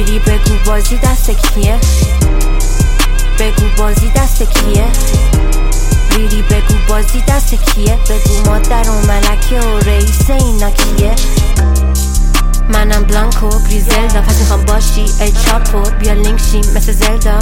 ریری بگو بازی دست کیه؟ بگو بازی دست کیه؟ ریری بگو بازی دست کیه؟ بگو مادر و ملکه و رئیس اینا کیه؟ منم بلانکو گریزلدا، پس میخوام باشی ای چاپو، بیا لینک شیم مثل زلدا.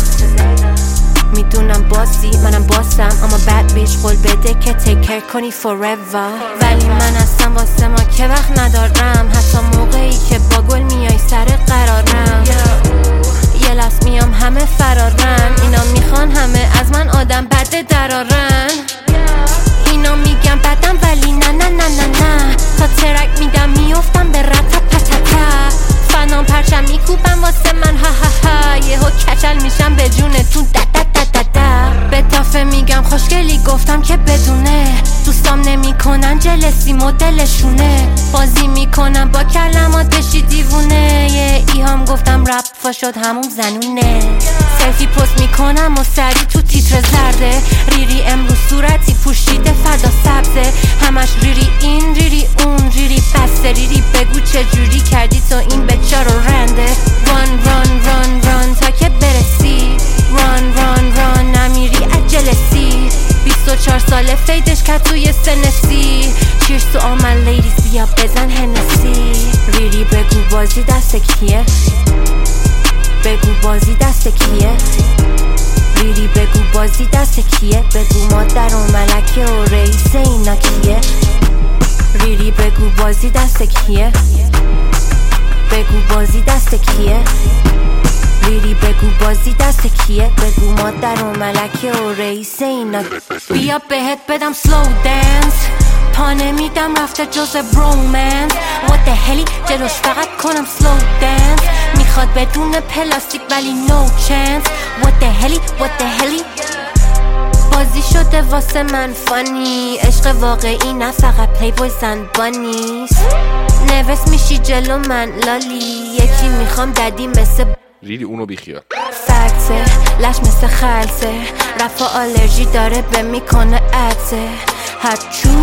میدونم باسی منم باسم، اما بد بیچ قول بده که تیکر کنی forever. ولی من هستم واسه ما که وقت ندارم، حتی موقعی که با گل میای سر قرارم. یه لحظ میام همه فرارن، اینا میخوان همه از من آدم بد درارن. اینا میگم بدم ولی نه نه نه نه نه، تا ترک میدم میفتم به رتا پتتا. فنام پرچم میکوبم واسه من ها ها ها، یهو کچل میشم به جونتون دا دا دا دا دا. به تافه میگم خوشگلی گفتم که بدونه، دوستام نمیکنن جلسی مدلشونه. بازی میکنم با کلمات بشی دیوونه، یه ایهام گفتم رپ فا شد همون زنونه. سلفی پست میکنم و سری تو تیتر زرده، ریری امروز صورتی پوشیده فدا سبزه. همش ریری این ریری اون ریری بسته، ریری بگو چجوری کردی تو این بچه رو رنده. ران ران ران ران تا که برسی، ران ران ران نمیری اجلسی. 24 ساله فیدش که توی سنسی، چیرز تو all my ladies بیا بزن هنسی. ریری بگو بازی دست کیه؟ بگو بازی دست کیه؟ ریری بگو بازی دست کیه؟ بگو مادر و ملکه و رئیس اینا کیه؟ ریری بگو بازی دست کیه؟ بگو بازی دست کیه؟ ریری بگو بازی دست کیه؟ بگو مادر و ملکه و رئیس اینا. بیا بهت بدم سلو دنس، پا نمیدم رفته جز برومنس. What the hellی جلوش فقط کنم سلو دنس، میخواد بدون پلاستیک ولی no chance. What the hellی بازی شده واسه من فانی، عشق واقعی نه فقط پلی بوی زن بانیست. نوست میشی جلو من لالی، یکی میخوام ددی مثل ریری اونو بیخیال. فکسه لش مثل خلصه، رفا آلرژی داره به میکنه عدسه. هچو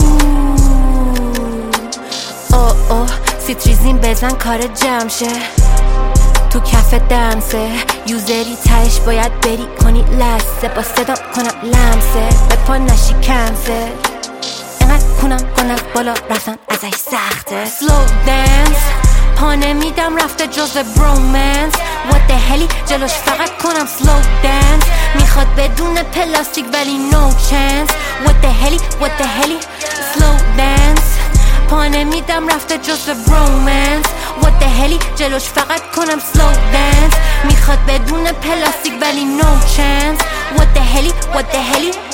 اوه سیتریزین بزن کار جمشه، تو کف دمسه. یوزری تهش باید بری کنی لسه، با صدا کنم لمسه به پا نشی کنسه. اینقدر کنم گناه بالا رفتن ازش سخته. سلو دنس پا نمیدم رفته جز برومنس. What the hellی جلوش فقط کنم سلو دنس، میخواد بدون پلاستیک ولی no chance. What the hellی سلو دنس پا نمیدم رفته جز برومنس. What the hellی جلوش فقط کنم سلو دنس، میخواد بدون پلاستیک ولی no chance. What the hellی